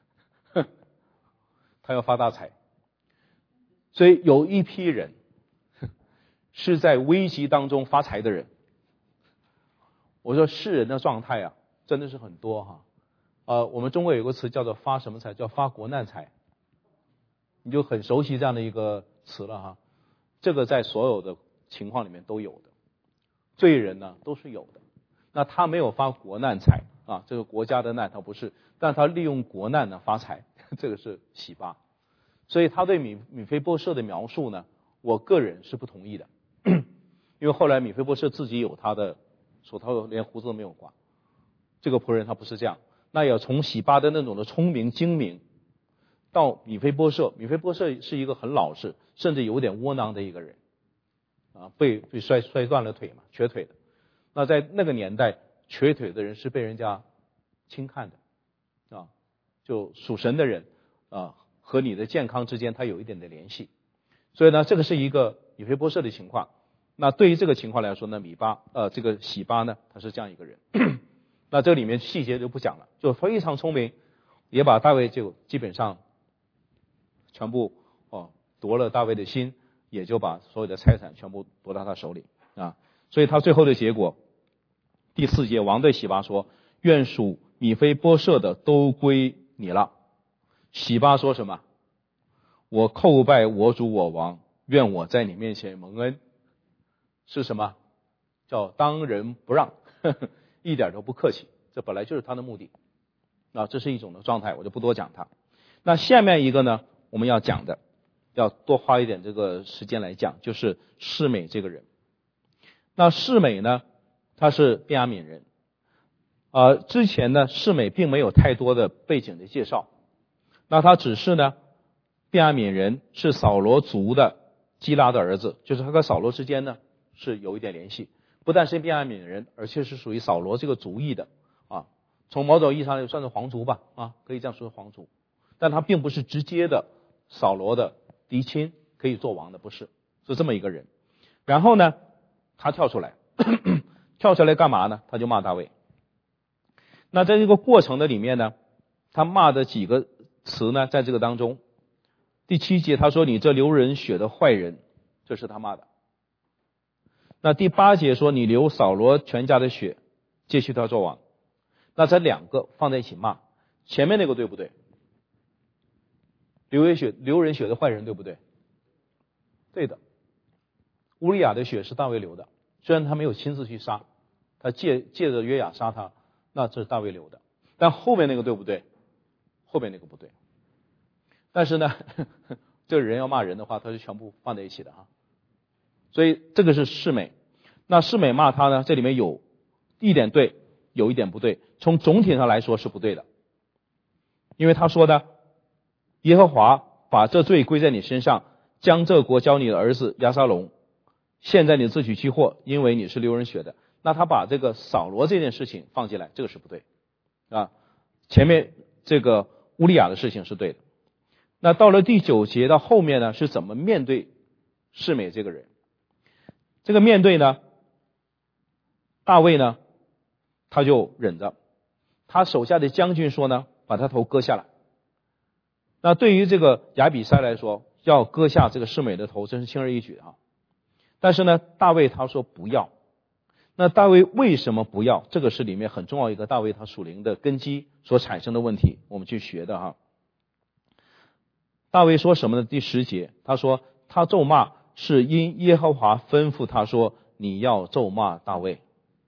他要发大财。所以有一批人是在危机当中发财的人。我说世人的状态啊，真的是很多哈。我们中国有个词叫做发什么财，叫发国难财。你就很熟悉这样的一个词了哈。这个在所有的情况里面都有的，罪人呢都是有的。那他没有发国难财啊，这个国家的难他不是，但他利用国难呢发财，这个是洗巴。所以他对米非波设的描述呢，我个人是不同意的，因为后来米非波设自己有他的手头连胡子都没有刮，这个仆人他不是这样。那要从洗巴的那种的聪明精明，到米非波设是一个很老实，甚至有点窝囊的一个人啊，被摔断了腿嘛，瘸腿的。那在那个年代，瘸腿的人是被人家轻看的啊，就属神的人啊，和你的健康之间它有一点的联系。所以呢，这个是一个米非波设的情况。那对于这个情况来说呢，这个洗巴呢，他是这样一个人。那这里面细节就不讲了，就非常聪明，也把大卫就基本上全部夺了大卫的心，也就把所有的财产全部夺到他手里啊。所以他最后的结果，第4节，王对洗巴说：愿属米非波设的都归你了。洗巴说什么？我叩拜我主我王，愿我在你面前蒙恩。是什么？叫当仁不让，一点都不客气，这本来就是他的目的啊，这是一种的状态，我就不多讲它。那下面一个呢，我们要讲的，要多花一点这个时间来讲，就是示每这个人。那示每呢，他是便雅悯人，之前呢，示每并没有太多的背景的介绍，那他只是呢，便雅悯人是扫罗族的基拉的儿子，就是他和扫罗之间呢是有一点联系，不但是便雅悯人，而且是属于扫罗这个族裔的啊，从某种意义上也算是皇族吧啊，可以这样说皇族，但他并不是直接的扫罗的嫡亲，可以做王的，不是，是这么一个人。然后呢，他跳出来干嘛呢？他就骂大卫。那在这个过程的里面呢，他骂的几个词呢，在这个当中，第7节他说：你这流人血的坏人，这是他骂的。那第8节说：你流扫罗全家的血，接续他做王。那这两个放在一起骂，前面那个对不对？流人血的坏人对不对？对的。乌利亚的血是大卫流的，虽然他没有亲自去杀，他借着约雅杀他，那这是大卫流的。但后面那个对不对？后面那个不对。但是呢，这个人要骂人的话，他是全部放在一起的啊。所以这个是示每。那示每骂他呢，这里面有一点对，有一点不对。从总体上来说是不对的，因为他说的耶和华把这罪归在你身上，将这国交你的儿子押沙龙，现在你自取其祸，因为你是流人血的。那他把这个扫罗这件事情放进来，这个是不对啊。前面这个乌利亚的事情是对的。那到了第9节到后面呢，是怎么面对示每这个人？这个面对呢，大卫呢，他就忍着，他手下的将军说呢，把他头割下来。那对于这个亚比筛来说，要割下这个示每的头，真是轻而易举啊。但是呢，大卫他说不要。那大卫为什么不要？这个是里面很重要一个大卫他属灵的根基所产生的问题，我们去学的哈。大卫说什么呢？第10节，他说他咒骂是因耶和华吩咐他说你要咒骂大卫，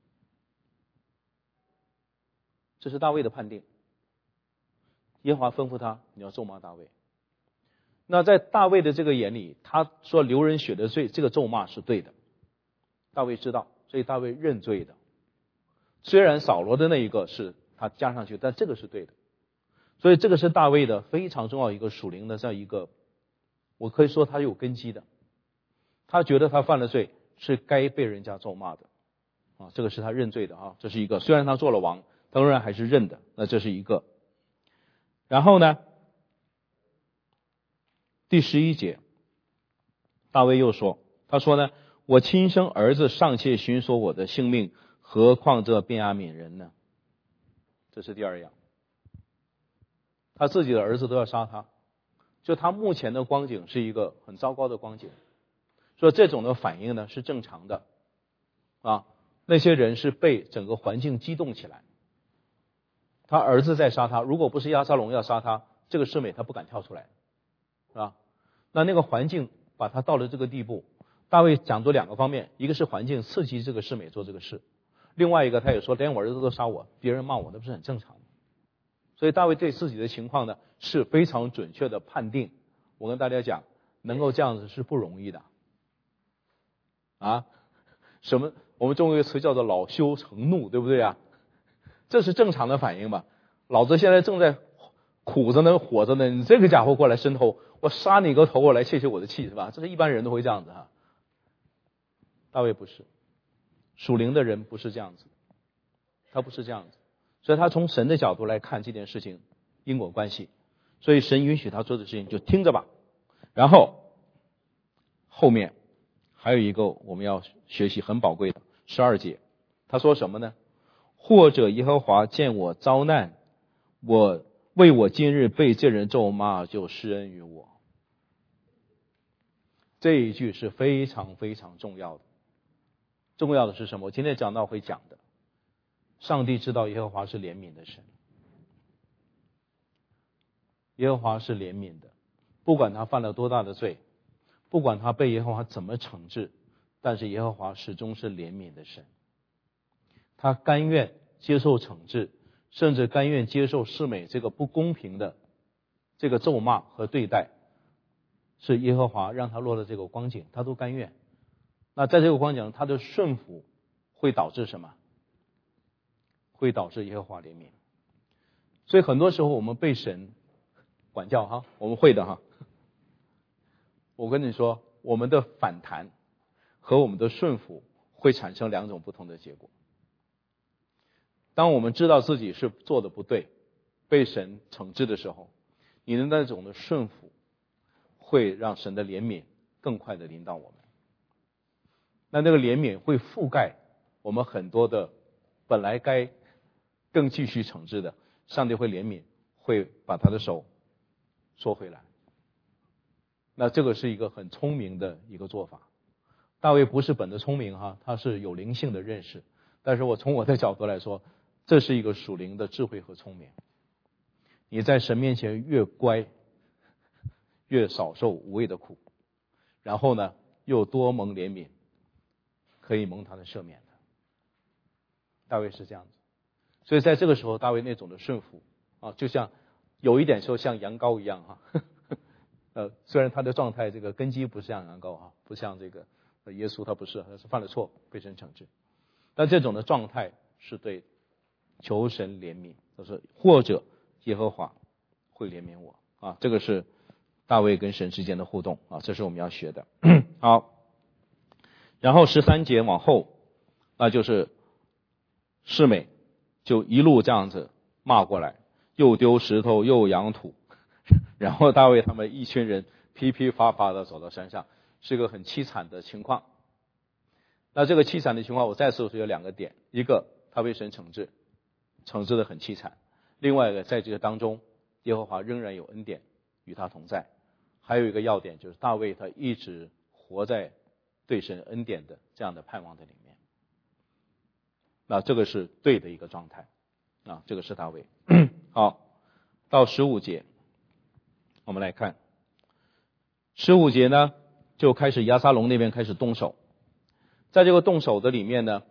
这是大卫的判定。耶和华吩咐他你要咒骂大卫。那在大卫的这个眼里，他说流人血的罪，这个咒骂是对的，大卫知道，所以大卫认罪的。虽然扫罗的那一个是他加上去，但这个是对的。所以这个是大卫的非常重要一个属灵的这样一个我可以说他有根基的，他觉得他犯了罪是该被人家咒骂的这个是他认罪的这是一个。虽然他做了王，他仍然还是认的，那这是一个。然后呢，第11节，大卫又说，他说呢，我亲生儿子尚且寻索我的性命，何况这便雅悯人呢？这是第二样，他自己的儿子都要杀他，就他目前的光景是一个很糟糕的光景，所以这种的反应呢是正常的那些人是被整个环境激动起来，他儿子在杀他，如果不是押沙龙要杀他，这个示每他不敢跳出来那个环境把他到了这个地步。大卫讲出2个方面，一个是环境刺激这个示每做这个事，另外一个他也说连我儿子都杀我，别人骂我那不是很正常的。所以大卫对自己的情况呢是非常准确的判定。我跟大家讲，能够这样子是不容易的什么我们中国有个词叫做恼羞成怒，对不对这是正常的反应吧。老子现在正在苦着呢，火着呢，你这个家伙过来伸头，我杀你个头，我来泄泄我的气，是吧？这是一般人都会这样子大卫不是，属灵的人不是这样子，他不是这样子，所以他从神的角度来看这件事情因果关系，所以神允许他做的事情就听着吧。然后后面还有一个我们要学习很宝贵的12节，他说什么呢？或者耶和华见我遭难，我为我今日被这人咒骂，就施恩于我。这一句是非常非常重要的。重要的是什么？我今天讲到会讲的，上帝知道耶和华是怜悯的神，耶和华是怜悯的，不管他犯了多大的罪，不管他被耶和华怎么惩治，但是耶和华始终是怜悯的神，他甘愿接受惩治，甚至甘愿接受示每这个不公平的这个咒骂和对待，是耶和华让他落了这个光景，他都甘愿。那在这个光景，他的顺服会导致什么？会导致耶和华怜悯。所以很多时候我们被神管教我们会的我跟你说，我们的反弹和我们的顺服会产生2种不同的结果。当我们知道自己是做的不对，被神惩治的时候，你的那种的顺服会让神的怜悯更快的临到我们。那个怜悯会覆盖我们很多的本来该更继续惩治的，上帝会怜悯，会把他的手缩回来。那这个是一个很聪明的一个做法。大卫不是本着聪明他是有灵性的认识，但是我从我的角度来说，这是一个属灵的智慧和聪明。你在神面前越乖，越少受无谓的苦，然后呢又多蒙怜悯，可以蒙他的赦免的。大卫是这样子，所以在这个时候大卫那种的顺服就像有一点时候像羊羔一样虽然他的状态这个根基不像羊羔不像这个耶稣，他不是，他是犯了错被神惩治，但这种的状态是对求神怜悯，就是或者耶和华会怜悯我这个是大卫跟神之间的互动这是我们要学的好，然后13节往后，那就是示每就一路这样子骂过来，又丢石头又扬土，然后大卫他们一群人噼噼啪啪的走到山上，是一个很凄惨的情况。那这个凄惨的情况我再次说有2个点，一个他被神惩治的很凄惨，另外一个在这个当中耶和华仍然有恩典与他同在，还有一个要点就是大卫他一直活在对神恩典的这样的盼望的里面，那这个是对的一个状态这个是大卫好，到15节我们来看15节呢，就开始押沙龙那边开始动手。在这个动手的里面呢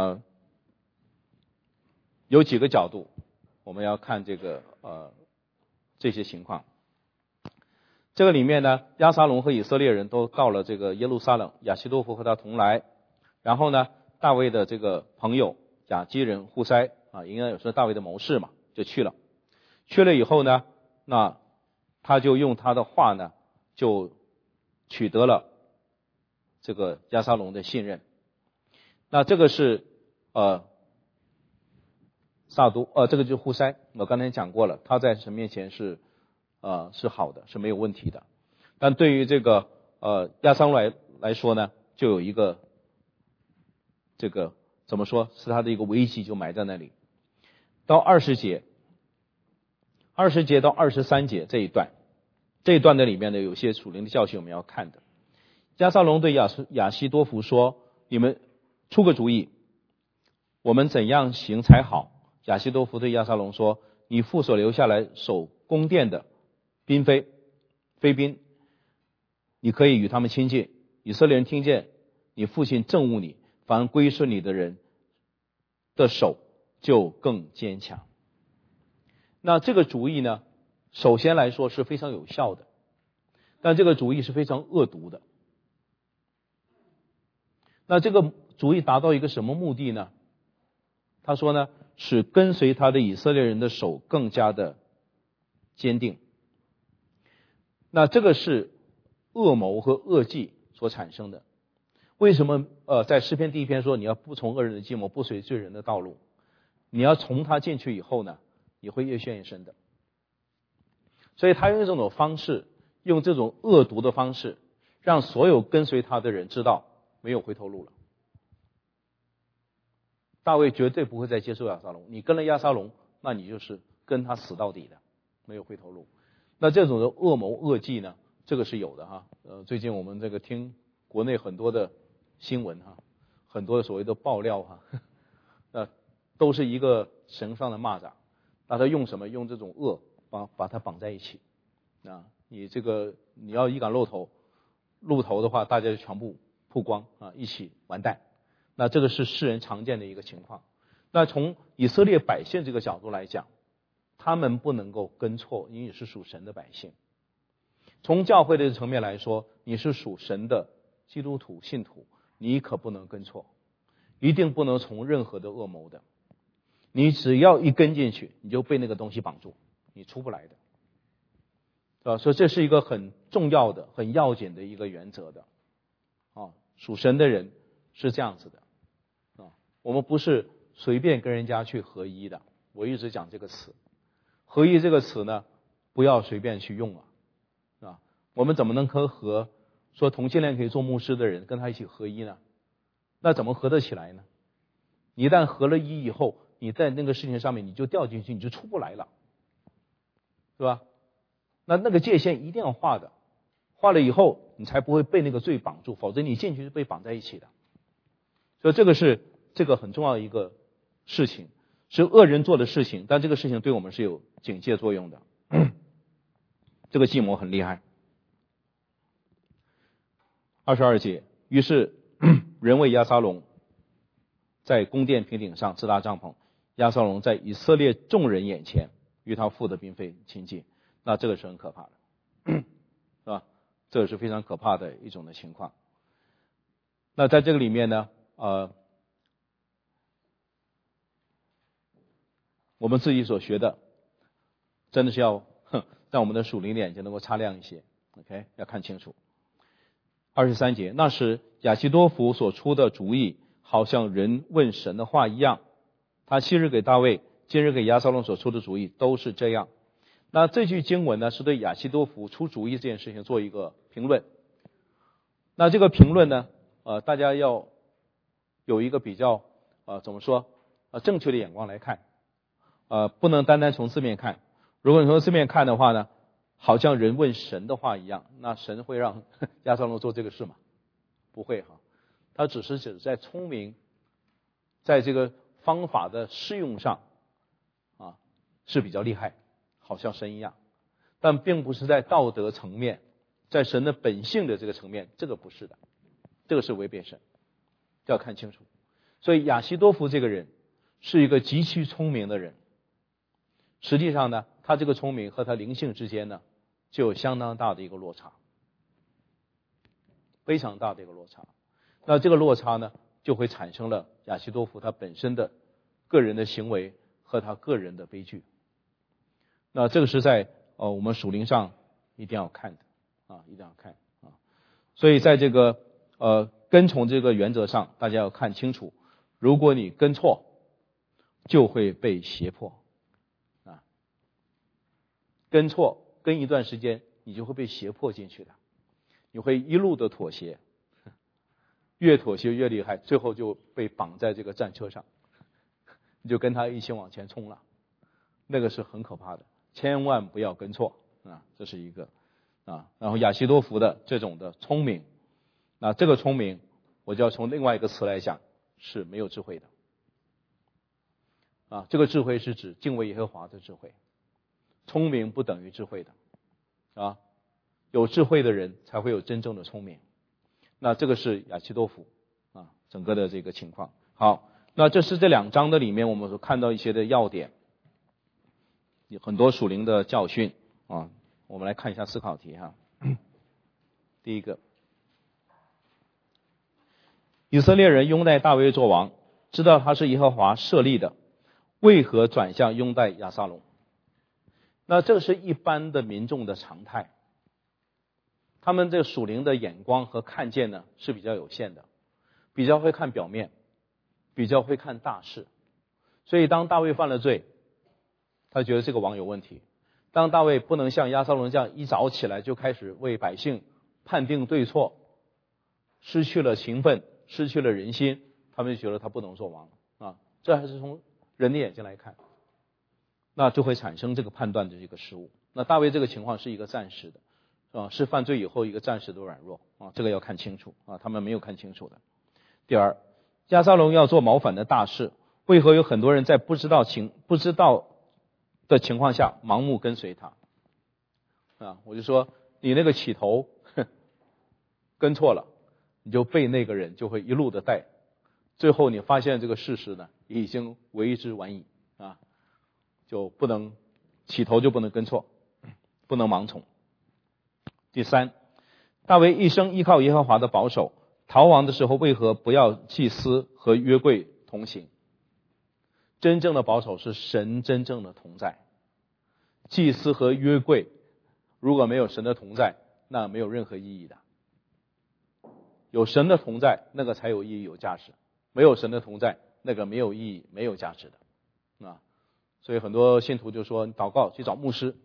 有几个角度我们要看这个这些情况。这个里面呢，押沙龙和以色列人都到了这个耶路撒冷，亚希多弗和他同来。然后呢，大卫的这个朋友亚基人户筛应该也是大卫的谋士嘛，就去了。去了以后呢，那他就用他的话呢，就取得了这个押沙龙的信任。那这个是这个就是户筛，我刚才讲过了，他在神面前是好的，是没有问题的。但对于这个押沙龙来说呢，就有一个这个怎么说是他的一个危机就埋在那里。到20节到23节这一段的里面呢，有些属灵的教训我们要看的。押沙龙对亚希多弗说，你们出个主意，我们怎样行才好。亚希多弗对押沙龙说，你父所留下来守宫殿的妃嫔，你可以与他们亲近。以色列人听见你父亲憎恶你，凡归顺你的人的手就更坚强。那这个主意呢，首先来说是非常有效的，但这个主意是非常恶毒的。那这个主意达到一个什么目的呢？他说呢，使跟随他的以色列人的手更加的坚定。那这个是恶谋和恶计所产生的。为什么在诗篇第1篇说你要不从恶人的计谋，不随罪人的道路，你要从他进去以后呢，你会越陷越深的。所以他用这种方式，用这种恶毒的方式，让所有跟随他的人知道没有回头路了。大卫绝对不会再接受押沙龙，你跟了押沙龙，那你就是跟他死到底的，没有回头路。那这种的恶谋恶计呢，这个是有的哈。最近我们这个听国内很多的新闻哈，很多的所谓的爆料哈，都是一个神上的蚂蚱。那他用什么？用这种恶把它绑在一起。你要一敢露头的话，大家就全部曝光一起完蛋。那这个是世人常见的一个情况。那从以色列百姓这个角度来讲，他们不能够跟错，因为你是属神的百姓。从教会的层面来说，你是属神的基督徒信徒，你可不能跟错，一定不能从任何的恶谋的。你只要一跟进去，你就被那个东西绑住，你出不来的。所以这是一个很重要的、很要紧的一个原则的。属神的人是这样子的。我们不是随便跟人家去合一的。我一直讲这个词，合一这个词呢，不要随便去用啊。我们怎么能和说同性恋可以做牧师的人跟他一起合一呢？那怎么合得起来呢？你一旦合了一以后，你在那个事情上面你就掉进去，你就出不来了，是吧？那个界限一定要画的，画了以后你才不会被那个罪绑住，否则你进去是被绑在一起的。所以这个很重要的一个事情，是恶人做的事情，但这个事情对我们是有警戒作用的。这个计谋很厉害。22节，于是人为押沙龙在宫殿平顶上支搭帐篷，押沙龙在以色列众人眼前与他父的嫔妃亲近。那这个是很可怕的，是吧？这个是非常可怕的一种的情况。那在这个里面呢，我们自己所学的，真的是要让我们的属灵的眼睛能够擦亮一些。OK， 要看清楚。23节，那时亚希多弗所出的主意，好像人问神的话一样。他昔日给大卫，今日给押沙龙所出的主意都是这样。那这句经文呢，是对亚希多弗出主意这件事情做一个评论。那这个评论呢，大家要有一个比较怎么说正确的眼光来看，不能单单从字面看。如果你从字面看的话呢，好像人问神的话一样，那神会让押沙龙做这个事吗？不会哈，他只是在聪明，在这个方法的适用上是比较厉害，好像神一样，但并不是在道德层面，在神的本性的这个层面，这个不是的，这个是违背神，要看清楚。所以亚希多弗这个人是一个极其聪明的人，实际上呢，他这个聪明和他灵性之间呢，就有相当大的一个落差，非常大的一个落差。那这个落差呢，就会产生了亚希多弗他本身的个人的行为和他个人的悲剧。那这个是在我们属灵上一定要看的一定要看。 所以在这个跟从这个原则上，大家要看清楚，如果你跟错，就会被胁迫啊，跟错跟一段时间，你就会被胁迫进去的，你会一路的妥协，越妥协越厉害，最后就被绑在这个战车上，你就跟他一起往前冲了，那个是很可怕的，千万不要跟错啊，这是一个啊。然后亚希多弗的这种的聪明，那这个聪明，我就要从另外一个词来讲，是没有智慧的啊。这个智慧是指敬畏耶和华的智慧，聪明不等于智慧的啊。有智慧的人才会有真正的聪明。那这个是亚希多弗啊，整个的这个情况。好，那这是这2章的里面我们所看到一些的要点，有很多属灵的教训啊。我们来看一下思考题哈。第一个，以色列人拥戴大卫做王，知道他是耶和华设立的，为何转向拥戴亚撒龙？那这是一般的民众的常态，他们这个属灵的眼光和看见呢是比较有限的，比较会看表面，比较会看大事。所以当大卫犯了罪，他觉得这个王有问题。当大卫不能像亚撒龙这样一早起来就开始为百姓判定对错，失去了情分，失去了人心，他们就觉得他不能做王啊。这还是从人的眼睛来看，那就会产生这个判断的这个失误。那大卫这个情况是一个暂时的是犯罪以后一个暂时的软弱啊，这个要看清楚啊，他们没有看清楚的。第二，亚撒龙要做谋反的大事，为何有很多人在不知道的情况下盲目跟随他啊？我就说你那个起头跟错了，你就被那个人就会一路的带，最后你发现这个事实呢已经为之晚矣啊，就不能起头就不能跟错，不能盲从。第三，大卫一生依靠耶和华的保守，逃亡的时候为何不要祭司和约柜同行？真正的保守是神真正的同在，祭司和约柜如果没有神的同在，那没有任何意义的。有神的同在，那个才有意义有价值，没有神的同在，那个没有意义没有价值的啊。所以很多信徒就说祷告去找牧师，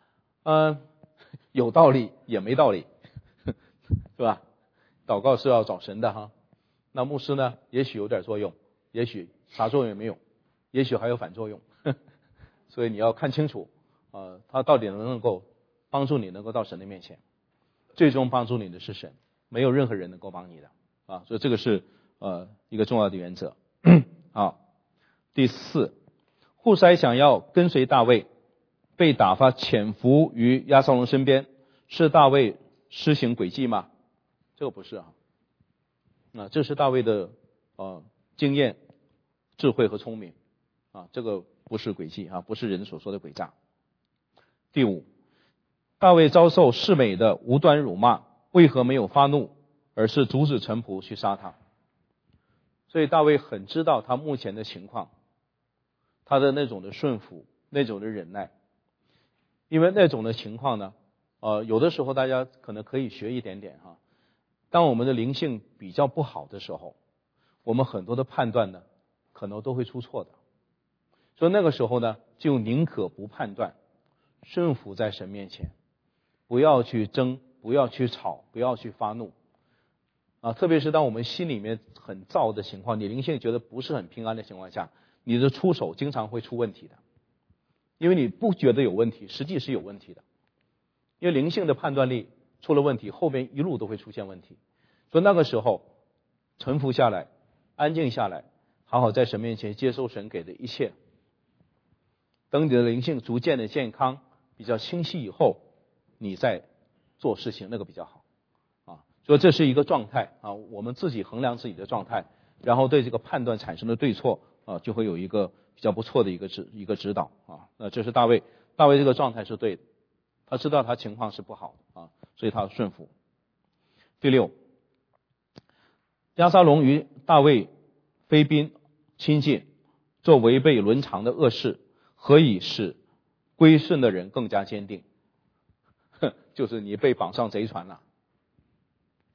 有道理也没道理是吧？祷告是要找神的哈，那牧师呢也许有点作用，也许啥作用也没有，也许还有反作用所以你要看清楚他到底能不能够帮助你能够到神的面前，最终帮助你的是神，没有任何人能够帮你的啊，所以这个是一个重要的原则好，第四，户筛想要跟随大卫，被打发潜伏于押沙龙身边，是大卫施行诡计吗？这个不是这是大卫的经验、智慧和聪明这个不是诡计不是人所说的诡诈。第五，大卫遭受示每的无端辱骂，为何没有发怒，而是阻止臣仆去杀他？所以大卫很知道他目前的情况，他的那种的顺服，那种的忍耐，因为那种的情况呢有的时候大家可能可以学一点点当我们的灵性比较不好的时候，我们很多的判断呢可能都会出错的，所以那个时候呢就宁可不判断，顺服在神面前，不要去争，不要去吵，不要去发怒特别是当我们心里面很躁的情况，你灵性觉得不是很平安的情况下，你的出手经常会出问题的，因为你不觉得有问题，实际是有问题的，因为灵性的判断力出了问题，后面一路都会出现问题。所以那个时候臣服下来，安静下来，好好在神面前接受神给的一切，等你的灵性逐渐的健康比较清晰以后，你再做事情，那个比较好所以这是一个状态我们自己衡量自己的状态，然后对这个判断产生的对错就会有一个比较不错的一个指导那这是大卫这个状态是对的，他知道他情况是不好所以他顺服。第六，押沙龙与大卫非宾亲近，做违背伦常的恶事，何以使归顺的人更加坚定？就是你被绑上贼船了，是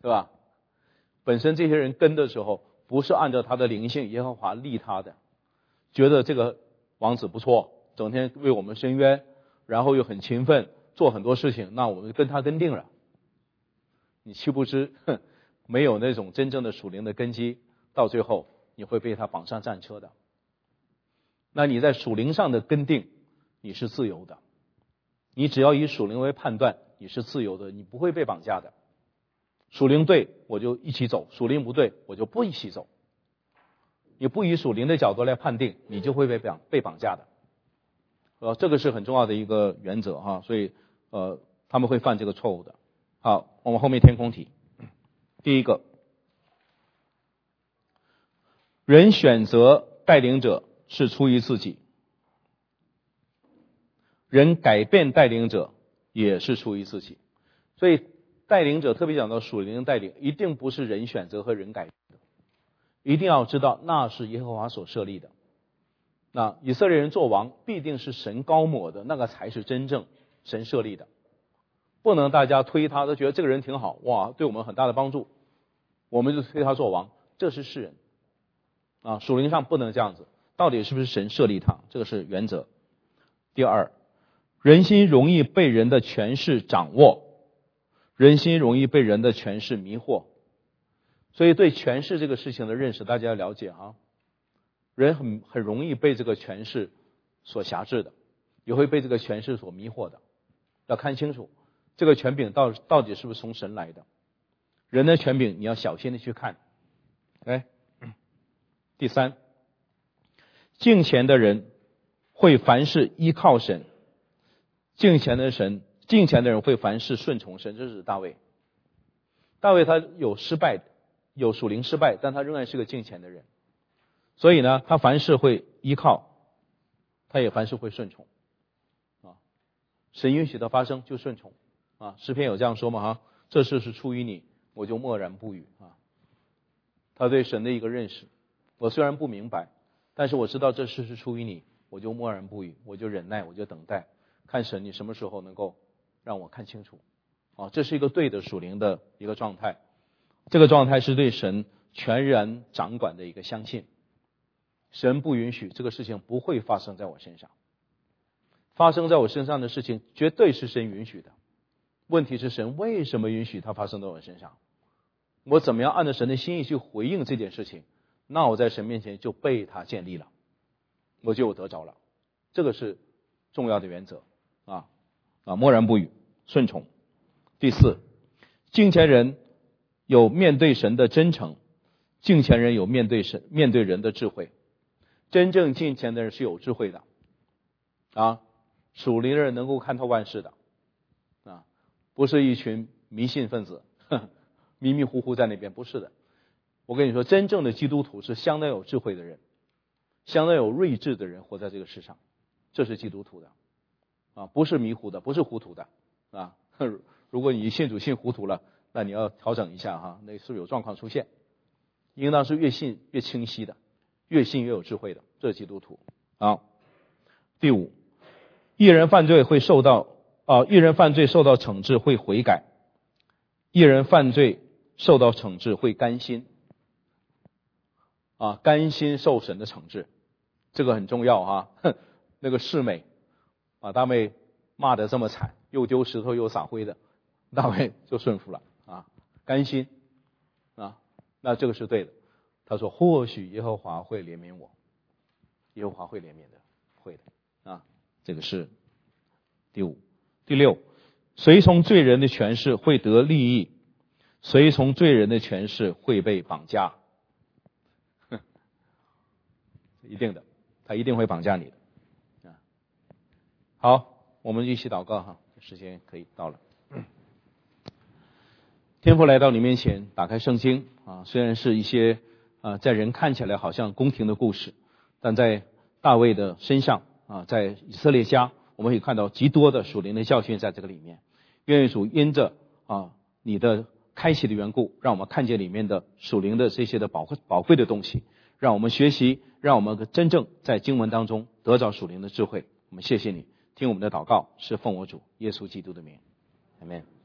对吧？本身这些人跟的时候，不是按照他的灵性耶和华立他的，觉得这个王子不错，整天为我们伸冤，然后又很勤奋，做很多事情，那我们跟他跟定了。你岂不知没有那种真正的属灵的根基，到最后你会被他绑上战车的。那你在属灵上的跟定，你是自由的，你只要以属灵为判断，你是自由的，你不会被绑架的。属灵对我就一起走，属灵不对我就不一起走。你不以属灵的角度来判定，你就会被绑架的。这个是很重要的一个原则哈，所以他们会犯这个错误的。好，我们后面填空题。第一个，人选择带领者是出于自己，人改变带领者也是出于自己。所以带领者，特别讲到属灵的带领，一定不是人选择和人改变的，一定要知道那是耶和华所设立的。那以色列人做王必定是神膏抹的，那个才是真正神设立的，不能大家推他都觉得这个人挺好，哇，对我们很大的帮助，我们就推他做王，这是世人啊，属灵上不能这样子，到底是不是神设立他，这个是原则。第二，人心容易被人的权势掌握，人心容易被人的权势迷惑。所以对权势这个事情的认识大家要了解啊，人很容易被这个权势所辖制的，也会被这个权势所迷惑的，要看清楚这个权柄到底是不是从神来的，人的权柄你要小心的去看。第三，敬虔的人会凡事依靠神，敬虔的人会凡事顺从神，这是大卫。大卫他有失败，有属灵失败，但他仍然是个敬虔的人，所以呢，他凡事会依靠，他也凡事会顺从啊。神允许的发生就顺从啊。诗篇有这样说嘛哈，这事是出于你，我就默然不语啊。他对神的一个认识，我虽然不明白，但是我知道这事是出于你，我就默然不语，我就忍耐，我就等待，看神你什么时候能够让我看清楚啊。这是一个对的属灵的一个状态，这个状态是对神全然掌管的一个相信。神不允许这个事情不会发生在我身上，发生在我身上的事情绝对是神允许的，问题是神为什么允许它发生在我身上，我怎么样按照神的心意去回应这件事情，那我在神面前就被他建立了，我就有得着了。这个是重要的原则啊，默然不语，顺从。第四，敬虔人有面对神的真诚，敬虔人有面对人的智慧。真正敬虔的人是有智慧的啊，属灵的人能够看透万事的啊，不是一群迷信分子迷迷糊糊在那边，不是的。我跟你说，真正的基督徒是相当有智慧的人，相当有睿智的人活在这个世上，这是基督徒的啊，不是迷糊的，不是糊涂的啊。如果你信主信糊涂了，那你要调整一下哈，那是有状况出现。应当是越信越清晰的，越信越有智慧的，这是基督徒啊。第五，一人犯罪受到惩治会悔改，一人犯罪受到惩治会甘心啊，甘心受神的惩治，这个很重要啊。那个示每把大卫骂得这么惨，又丢石头又撒灰的，大卫就顺服了啊，甘心啊，那这个是对的。他说或许耶和华会怜悯我，耶和华会怜悯的，会的啊，这个是第五。第六，随从罪人的权势会得利益，随从罪人的权势会被绑架。一定的，他一定会绑架你的啊。好，我们一起祷告哈，时间可以到了。天父来到你面前，打开圣经啊，虽然是一些在人看起来好像宫廷的故事，但在大卫的身上啊，在以色列家，我们可以看到极多的属灵的教训在这个里面。愿主因着你的开启的缘故，让我们看见里面的属灵的这些的宝贵的东西，让我们学习，让我们真正在经文当中得着属灵的智慧。我们谢谢你，听我们的祷告，是奉我主耶稣基督的名，阿们。